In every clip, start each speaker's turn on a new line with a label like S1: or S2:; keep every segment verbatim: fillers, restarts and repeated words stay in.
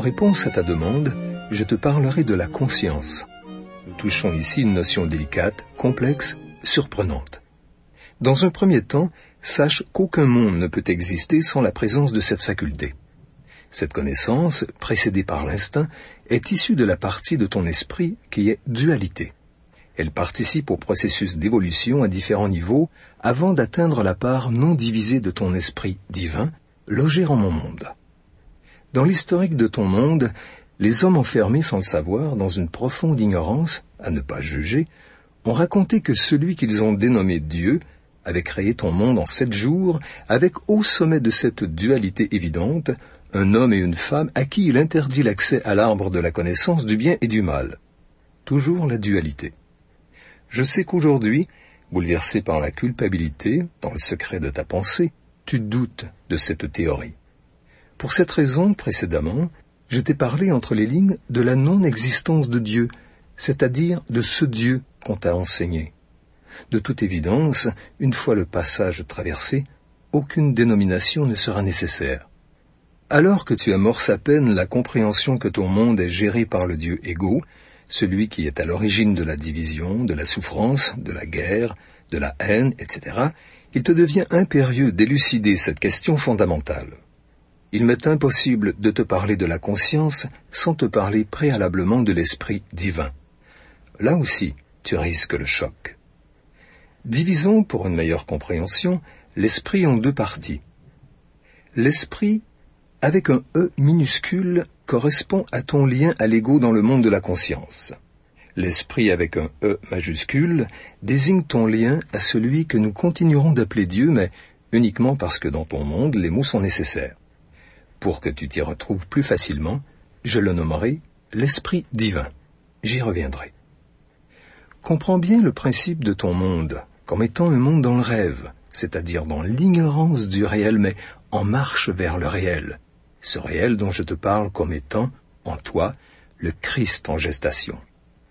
S1: réponse à ta demande, je te parlerai de la conscience. Nous touchons ici une notion délicate, complexe, surprenante. Dans un premier temps, sache qu'aucun monde ne peut exister sans la présence de cette faculté. Cette connaissance, précédée par l'instinct, est issue de la partie de ton esprit qui est dualité. Elle participe au processus d'évolution à différents niveaux avant d'atteindre la part non divisée de ton esprit divin, logé en mon monde. Dans l'historique de ton monde, les hommes enfermés sans le savoir dans une profonde ignorance, à ne pas juger, ont raconté que celui qu'ils ont dénommé Dieu avait créé ton monde en sept jours, avec au sommet de cette dualité évidente, un homme et une femme à qui il interdit l'accès à l'arbre de la connaissance du bien et du mal. Toujours la dualité. Je sais qu'aujourd'hui, bouleversé par la culpabilité, dans le secret de ta pensée, tu doutes de cette théorie. Pour cette raison, précédemment, je t'ai parlé entre les lignes de la non-existence de Dieu, c'est-à-dire de ce Dieu qu'on t'a enseigné. De toute évidence, une fois le passage traversé, aucune dénomination ne sera nécessaire. Alors que tu amorces à peine la compréhension que ton monde est géré par le Dieu égo, celui qui est à l'origine de la division, de la souffrance, de la guerre, de la haine, et cetera, il te devient impérieux d'élucider cette question fondamentale. Il m'est impossible de te parler de la conscience sans te parler préalablement de l'esprit divin. Là aussi, tu risques le choc. Divisons, pour une meilleure compréhension, l'esprit en deux parties. L'esprit, avec un E minuscule, correspond à ton lien à l'ego dans le monde de la conscience. L'esprit avec un E majuscule désigne ton lien à celui que nous continuerons d'appeler Dieu, mais uniquement parce que dans ton monde, les mots sont nécessaires. Pour que tu t'y retrouves plus facilement, je le nommerai l'esprit divin. J'y reviendrai. Comprends bien le principe de ton monde comme étant un monde dans le rêve, c'est-à-dire dans l'ignorance du réel, mais en marche vers le réel. Ce réel dont je te parle comme étant, en toi, le Christ en gestation.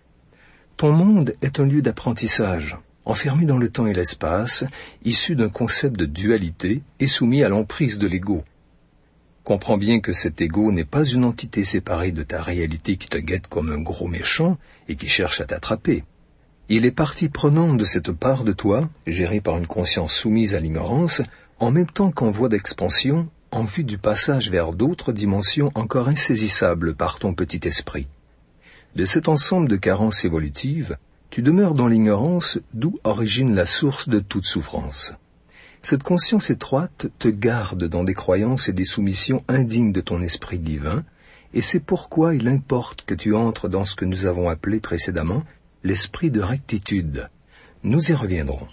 S1: Ton monde est un lieu d'apprentissage, enfermé dans le temps et l'espace, issu d'un concept de dualité et soumis à l'emprise de l'ego. Comprends bien que cet ego n'est pas une entité séparée de ta réalité qui te guette comme un gros méchant et qui cherche à t'attraper. Il est partie prenante de cette part de toi, gérée par une conscience soumise à l'ignorance, en même temps qu'en voie d'expansion, en vue du passage vers d'autres dimensions encore insaisissables par ton petit esprit. De cet ensemble de carences évolutives, tu demeures dans l'ignorance d'où origine la source de toute souffrance. Cette conscience étroite te garde dans des croyances et des soumissions indignes de ton esprit divin, et c'est pourquoi il importe que tu entres dans ce que nous avons appelé précédemment l'esprit de rectitude. Nous y reviendrons.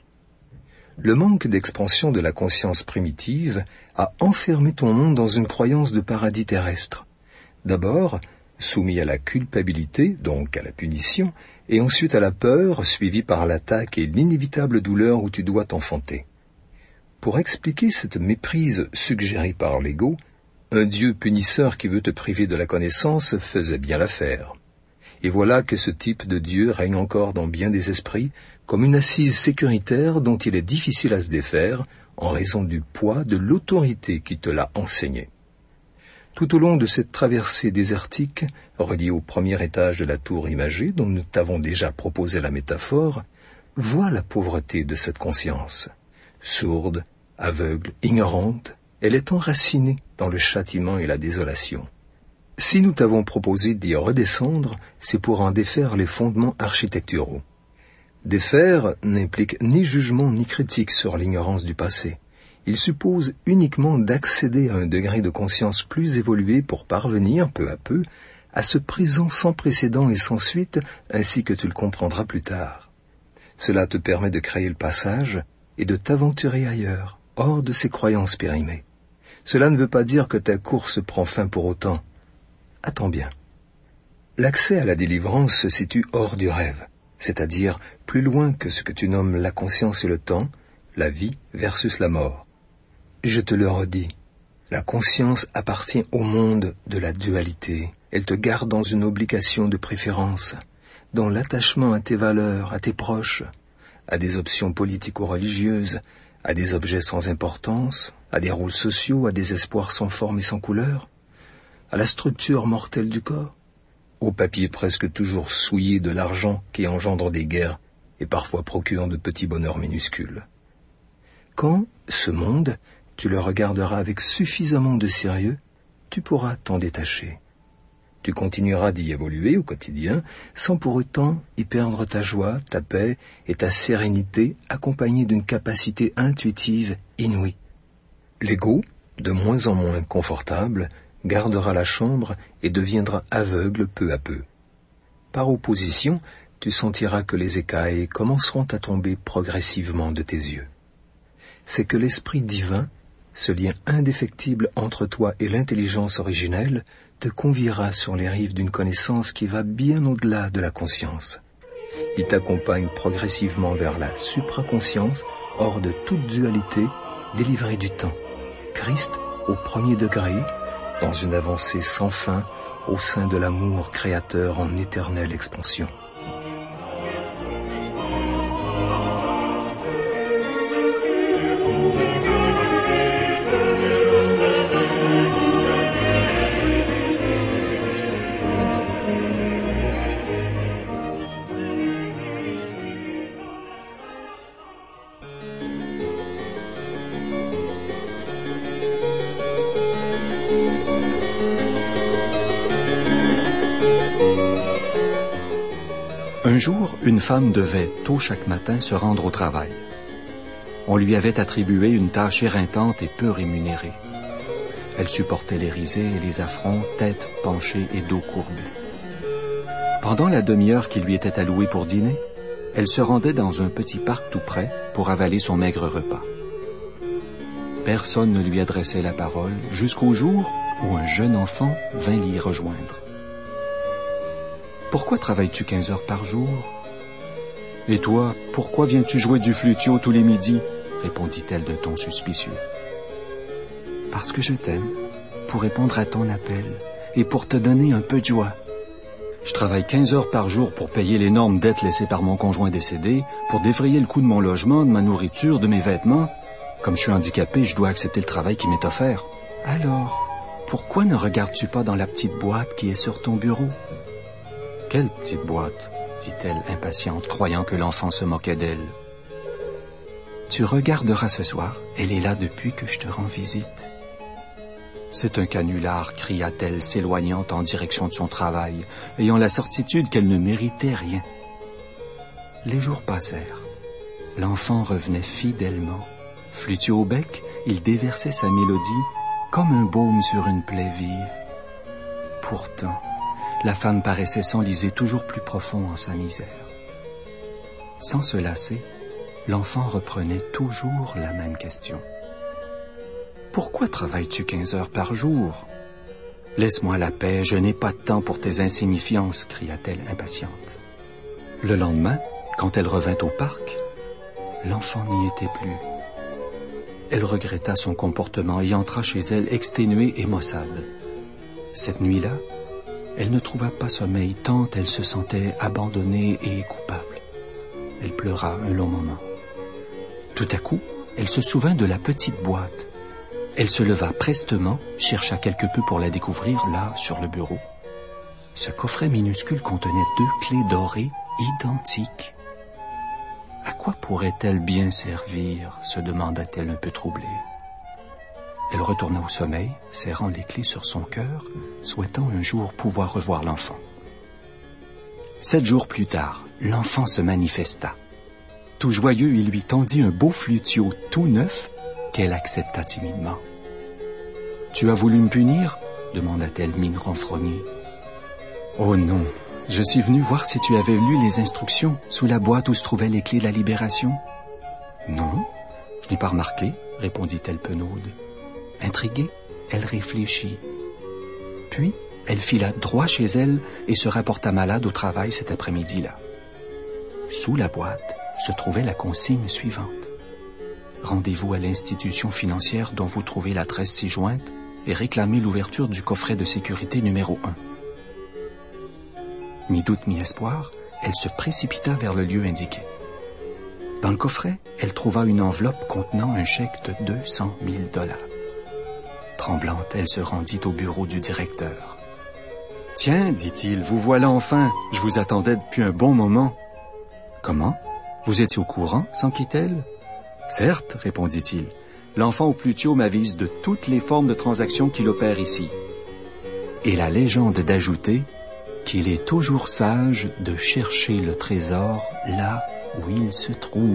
S1: Le manque d'expansion de la conscience primitive a enfermé ton monde dans une croyance de paradis terrestre. D'abord, soumis à la culpabilité, donc à la punition, et ensuite à la peur, suivie par l'attaque et l'inévitable douleur où tu dois t'enfanter. Pour expliquer cette méprise suggérée par l'ego, un Dieu punisseur qui veut te priver de la connaissance faisait bien l'affaire. Et voilà que ce type de Dieu règne encore dans bien des esprits, comme une assise sécuritaire dont il est difficile à se défaire, en raison du poids de l'autorité qui te l'a enseigné. Tout au long de cette traversée désertique, reliée au premier étage de la tour imagée dont nous t'avons déjà proposé la métaphore, vois la pauvreté de cette conscience. Sourde, aveugle, ignorante, elle est enracinée dans le châtiment et la désolation. Si nous t'avons proposé d'y redescendre, c'est pour en défaire les fondements architecturaux. Défaire n'implique ni jugement ni critique sur l'ignorance du passé. Il suppose uniquement d'accéder à un degré de conscience plus évolué pour parvenir, peu à peu, à ce présent sans précédent et sans suite, ainsi que tu le comprendras plus tard. Cela te permet de créer le passage et de t'aventurer ailleurs, hors de ces croyances périmées. Cela ne veut pas dire que ta course prend fin pour autant. Attends bien. L'accès à la délivrance se situe hors du rêve, c'est-à-dire plus loin que ce que tu nommes la conscience et le temps, la vie versus la mort. Je te le redis, la conscience appartient au monde de la dualité. Elle te garde dans une obligation de préférence, dans l'attachement à tes valeurs, à tes proches, à des options politico-religieuses, à des objets sans importance, à des rôles sociaux, à des espoirs sans forme et sans couleur. à la structure mortelle du corps, au papier presque toujours souillé de l'argent qui engendre des guerres et parfois procure de petits bonheurs minuscules. Quand, ce monde, tu le regarderas avec suffisamment de sérieux, tu pourras t'en détacher. Tu continueras d'y évoluer au quotidien, sans pour autant y perdre ta joie, ta paix et ta sérénité accompagnée d'une capacité intuitive inouïe. L'ego, de moins en moins confortable, gardera la chambre et deviendra aveugle peu à peu. Par opposition, tu sentiras que les écailles commenceront à tomber progressivement de tes yeux. C'est que l'esprit divin, ce lien indéfectible entre toi et l'intelligence originelle, te conviera sur les rives d'une connaissance qui va bien au-delà de la conscience. Il t'accompagne progressivement vers la supraconscience, hors de toute dualité, délivrée du temps. Christ au premier degré, dans une avancée sans fin, au sein de l'amour créateur en éternelle expansion.
S2: Un jour, une femme devait, tôt chaque matin, se rendre au travail. On lui avait attribué une tâche éreintante et peu rémunérée. Elle supportait les risées et les affronts, tête penchée et dos courbé. Pendant la demi-heure qui lui était allouée pour dîner, elle se rendait dans un petit parc tout près pour avaler son maigre repas. Personne ne lui adressait la parole jusqu'au jour où un jeune enfant vint l'y rejoindre. « Pourquoi travailles-tu quinze heures par jour? »« Et toi, pourquoi viens-tu jouer du flutio tous les midis? » répondit-elle d'un ton suspicieux. « Parce que je t'aime, pour répondre à ton appel et pour te donner un peu de joie. Je travaille quinze heures par jour pour payer l'énorme dette laissée par mon conjoint décédé, pour défrayer le coût de mon logement, de ma nourriture, de mes vêtements. Comme je suis handicapé, je dois accepter le travail qui m'est offert. Alors, pourquoi ne regardes-tu pas dans la petite boîte qui est sur ton bureau? » « Quelle petite boîte? » dit-elle impatiente, croyant que l'enfant se moquait d'elle. « Tu regarderas ce soir, elle est là depuis que je te rends visite. »« C'est un canular, » cria-t-elle, s'éloignant en direction de son travail, ayant la certitude qu'elle ne méritait rien. Les jours passèrent. L'enfant revenait fidèlement. Flutio au bec, il déversait sa mélodie comme un baume sur une plaie vive. Pourtant, la femme paraissait s'enliser toujours plus profond en sa misère. Sans se lasser, l'enfant reprenait toujours la même question. « Pourquoi travailles-tu quinze heures par jour? »« Laisse-moi la paix, je n'ai pas de temps pour tes insignifiances, » cria-t-elle impatiente. Le lendemain, quand elle revint au parc, l'enfant n'y était plus. Elle regretta son comportement et entra chez elle exténuée et maussade. Cette nuit-là, elle ne trouva pas sommeil tant elle se sentait abandonnée et coupable. Elle pleura un long moment. Tout à coup, elle se souvint de la petite boîte. Elle se leva prestement, chercha quelque peu pour la découvrir, là, sur le bureau. Ce coffret minuscule contenait deux clés dorées identiques. À quoi pourrait-elle bien servir, se demanda-t-elle un peu troublée. Elle retourna au sommeil, serrant les clés sur son cœur, souhaitant un jour pouvoir revoir l'enfant. Sept jours plus tard, l'enfant se manifesta. Tout joyeux, il lui tendit un beau flutio tout neuf qu'elle accepta timidement. « Tu as voulu me punir ?» demanda-t-elle, mine renfrognée. « Oh non, je suis venue voir si tu avais lu les instructions sous la boîte où se trouvaient les clés de la libération. »« Non, je n'ai pas remarqué, » répondit-elle penaude. Intriguée, elle réfléchit. Puis, elle fila droit chez elle et se rapporta malade au travail cet après-midi-là. Sous la boîte se trouvait la consigne suivante. Rendez-vous à l'institution financière dont vous trouvez l'adresse ci-jointe et réclamez l'ouverture du coffret de sécurité numéro un. Mi-doute, mi-espoir, elle se précipita vers le lieu indiqué. Dans le coffret, elle trouva une enveloppe contenant un chèque de deux cent mille dollars. tremblante, elle se rendit au bureau du directeur. « Tiens, dit-il, vous voilà enfin. Je vous attendais depuis un bon moment. »« Comment? Vous étiez au courant? » s'enquit-elle. « Certes, répondit-il. L'enfant au flutio m'avise de toutes les formes de transactions qu'il opère ici. Et la légende d'ajouter qu'il est toujours sage de chercher le trésor là où il se trouve. »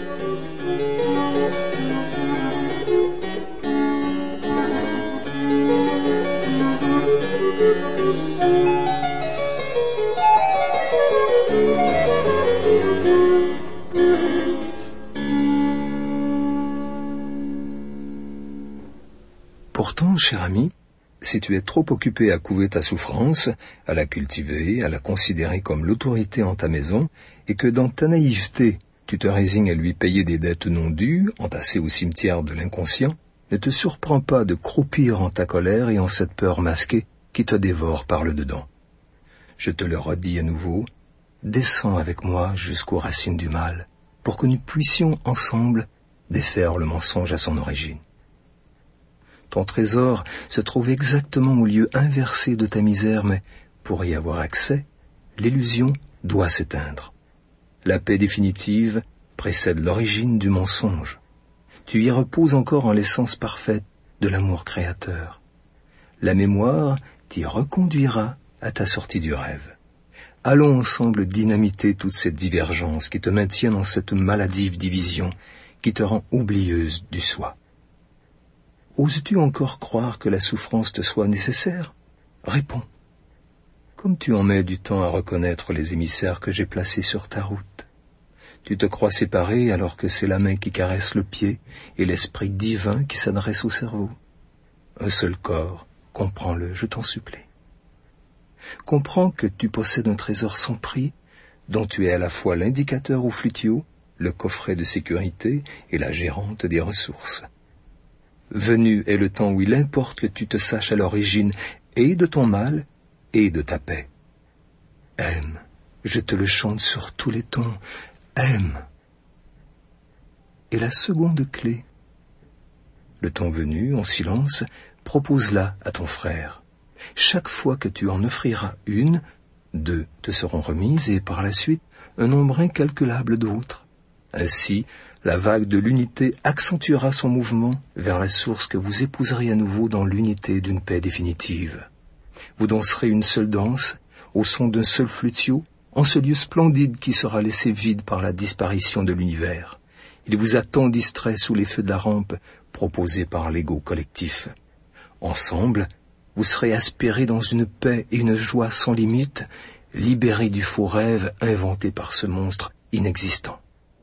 S1: Pourtant, cher ami, si tu es trop occupé à couver ta souffrance, à la cultiver, à la considérer comme l'autorité en ta maison, et que dans ta naïveté, tu te résignes à lui payer des dettes non dues, entassées au cimetière de l'inconscient, ne te surprends pas de croupir en ta colère et en cette peur masquée qui te dévore par le dedans. Je te le redis à nouveau, descends avec moi jusqu'aux racines du mal, pour que nous puissions ensemble défaire le mensonge à son origine. Ton trésor se trouve exactement au lieu inversé de ta misère, mais pour y avoir accès, l'illusion doit s'éteindre. La paix définitive précède l'origine du mensonge. Tu y reposes encore en l'essence parfaite de l'amour créateur. La mémoire t'y reconduira à ta sortie du rêve. Allons ensemble dynamiter toute cette divergence qui te maintient dans cette maladive division qui te rend oublieuse du soi. Oses-tu encore croire que la souffrance te soit nécessaire? Réponds. Comme tu en mets du temps à reconnaître les émissaires que j'ai placés sur ta route. Tu te crois séparé alors que c'est la main qui caresse le pied et l'esprit divin qui s'adresse au cerveau. Un seul corps, comprends-le, je t'en supplie. Comprends que tu possèdes un trésor sans prix, dont tu es à la fois l'indicateur au flutio, le coffret de sécurité et la gérante des ressources. Venu est le temps où il importe que tu te saches à l'origine et de ton mal et de ta paix. Aime, je te le chante sur tous les tons, aime. Et la seconde clé, le temps venu, en silence, propose-la à ton frère. Chaque fois que tu en offriras une, deux te seront remises et par la suite un nombre incalculable d'autres. Ainsi, la vague de l'unité accentuera son mouvement vers la source que vous épouserez à nouveau dans l'unité d'une paix définitive. Vous danserez une seule danse, au son d'un seul flutio, en ce lieu splendide qui sera laissé vide par la disparition de l'univers. Il vous a tant distrait sous les feux de la rampe proposée par l'ego collectif. Ensemble, vous serez aspirés dans une paix et une joie sans limite, libérés du faux rêve inventé par ce monstre inexistant.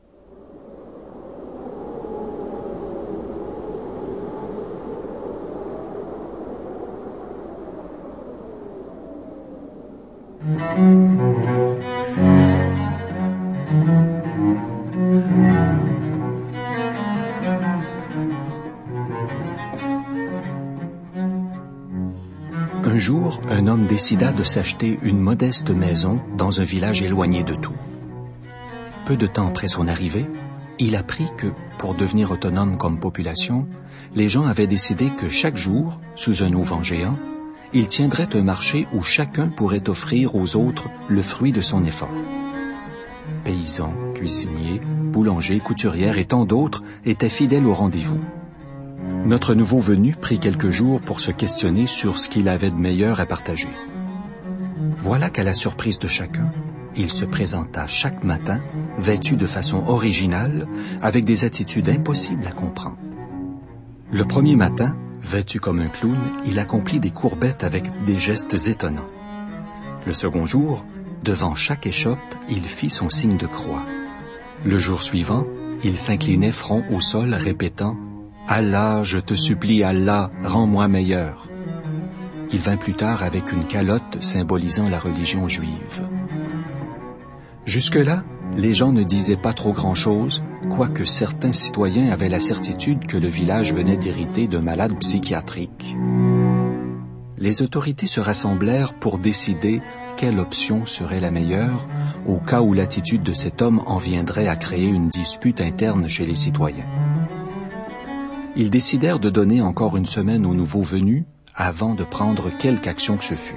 S2: Un jour, un homme décida de s'acheter une modeste maison dans un village éloigné de tout. Peu de temps après son arrivée, il apprit que, pour devenir autonome comme population, les gens avaient décidé que chaque jour, sous un auvent géant, il tiendrait un marché où chacun pourrait offrir aux autres le fruit de son effort. Paysans, cuisiniers, boulangers, couturières et tant d'autres étaient fidèles au rendez-vous. Notre nouveau venu prit quelques jours pour se questionner sur ce qu'il avait de meilleur à partager. Voilà qu'à la surprise de chacun, il se présenta chaque matin, vêtu de façon originale, avec des attitudes impossibles à comprendre. Le premier matin, vêtu comme un clown, il accomplit des courbettes avec des gestes étonnants. Le second jour, devant chaque échoppe, il fit son signe de croix. Le jour suivant, il s'inclinait front au sol, répétant « Allah, je te supplie, Allah, rends-moi meilleur ». Il vint plus tard avec une calotte symbolisant la religion juive. Jusque-là, les gens ne disaient pas trop grand-chose, quoique certains citoyens avaient la certitude que le village venait d'hériter d'un malade psychiatrique. Les autorités se rassemblèrent pour décider quelle option serait la meilleure au cas où l'attitude de cet homme en viendrait à créer une dispute interne chez les citoyens. ils décidèrent de donner encore une semaine aux nouveaux venus avant de prendre quelque action que ce fût.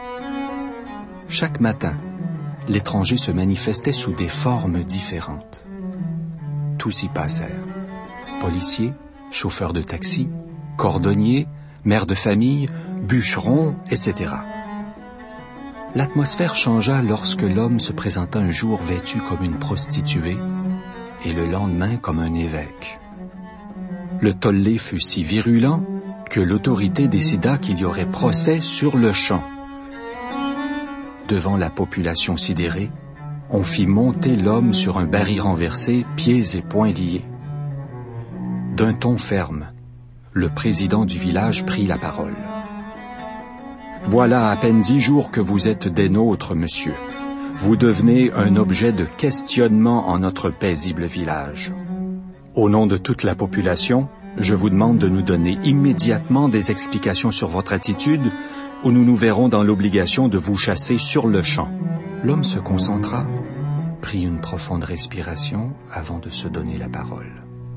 S2: Chaque matin, l'étranger se manifestait sous des formes différentes. Tous y passèrent. Policiers, chauffeurs de taxi, cordonniers, mères de famille, bûcherons, et cetera. L'atmosphère changea lorsque l'homme se présenta un jour vêtu comme une prostituée et le lendemain comme un évêque. Le tollé fut si virulent que l'autorité décida qu'il y aurait procès sur le champ. Devant la population sidérée, on fit monter l'homme sur un baril renversé, pieds et poings liés. D'un ton ferme, le président du village prit la parole. « Voilà à peine dix jours que vous êtes des nôtres, monsieur. Vous devenez un objet de questionnement en notre paisible village. Au nom de toute la population, je vous demande de nous donner immédiatement des explications sur votre attitude ou nous nous verrons dans l'obligation de vous chasser sur le champ. » L'homme se concentra, prit une profonde respiration avant de se donner la parole.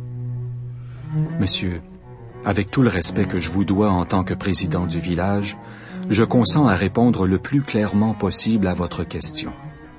S2: « Monsieur, avec tout le respect que je vous dois en tant que président du village, je consens à répondre le plus clairement possible à votre question.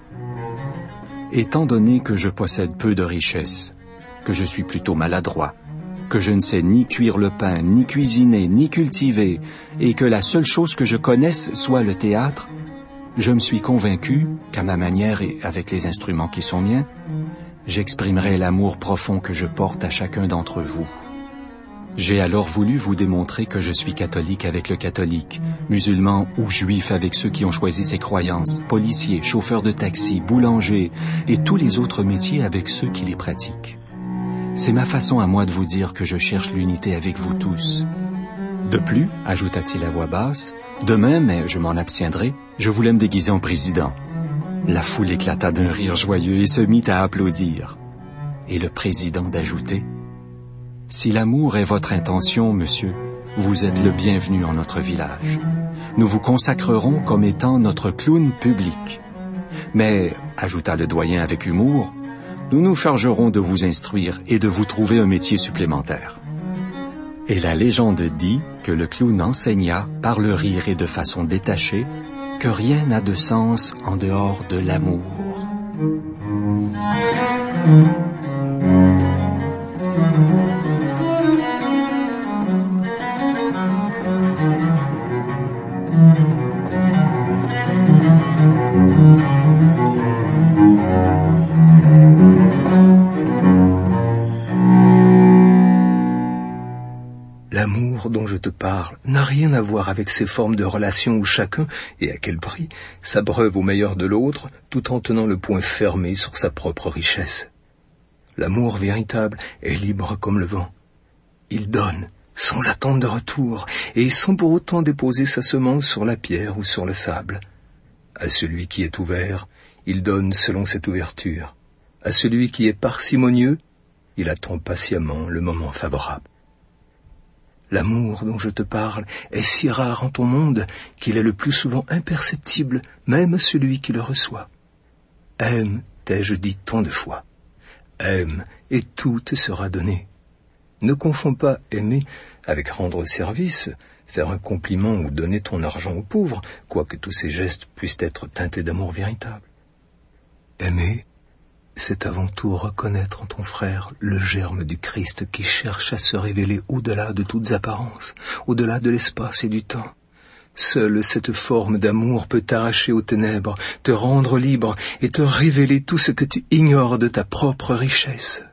S2: Étant donné que je possède peu de richesses, que je suis plutôt maladroit, que je ne sais ni cuire le pain, ni cuisiner, ni cultiver, et que la seule chose que je connaisse soit le théâtre, je me suis convaincu qu'à ma manière et avec les instruments qui sont miens, j'exprimerai l'amour profond que je porte à chacun d'entre vous. J'ai alors voulu vous démontrer que je suis catholique avec le catholique, musulman ou juif avec ceux qui ont choisi ces croyances, policier, chauffeur de taxi, boulanger et tous les autres métiers avec ceux qui les pratiquent. C'est ma façon à moi de vous dire que je cherche l'unité avec vous tous. De plus, ajouta-t-il à voix basse, demain, mais je m'en abstiendrai, je voulais me déguiser en président. La foule éclata d'un rire joyeux et se mit à applaudir. Et le président d'ajouter, « Si l'amour est votre intention, monsieur, vous êtes le bienvenu en notre village. Nous vous consacrerons comme étant notre clown public. Mais, ajouta le doyen avec humour, nous nous chargerons de vous instruire et de vous trouver un métier supplémentaire. » Et la légende dit que le clown enseigna, par le rire et de façon détachée, que rien n'a de sens en dehors de l'amour.
S1: L'amour dont je te parle n'a rien à voir avec ces formes de relations où chacun, et à quel prix, s'abreuve au meilleur de l'autre tout en tenant le poing fermé sur sa propre richesse. L'amour véritable est libre comme le vent. Il donne, sans attendre de retour, et sans pour autant déposer sa semence sur la pierre ou sur le sable. À celui qui est ouvert, il donne selon cette ouverture. À celui qui est parcimonieux, il attend patiemment le moment favorable. L'amour dont je te parle est si rare en ton monde qu'il est le plus souvent imperceptible, même à celui qui le reçoit. Aime, t'ai-je dit tant de fois. Aime, et tout te sera donné. Ne confonds pas aimer avec rendre service, faire un compliment ou donner ton argent aux pauvres, quoique tous ces gestes puissent être teintés d'amour véritable. Aimer, c'est avant tout reconnaître en ton frère le germe du Christ qui cherche à se révéler au-delà de toutes apparences, au-delà de l'espace et du temps. Seule cette forme d'amour peut t'arracher aux ténèbres, te rendre libre et te révéler tout ce que tu ignores de ta propre richesse.